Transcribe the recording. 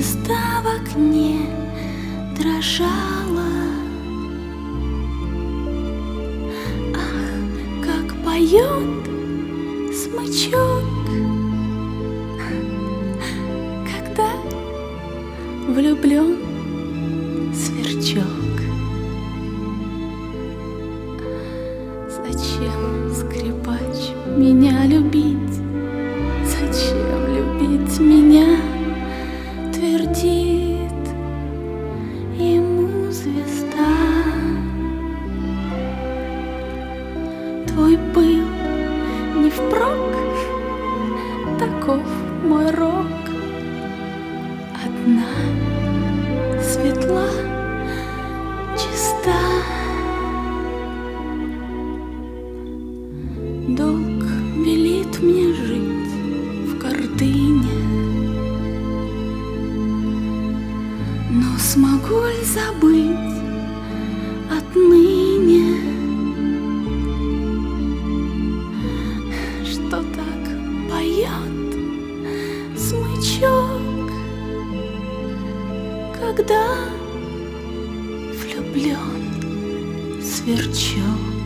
звезда в окне дрожала. Ах, как поет смычок, когда влюблен сверчок. Зачем, скрипач, меня любить? Зачем любить меня? Твердит ему звезда. Твой пыл не впрок, таков мой рок. Одна светла, чиста. Долг велит мне жить в гордыне, но смогу ли забыть отныне, что так поет смычок, когда влюблен сверчок?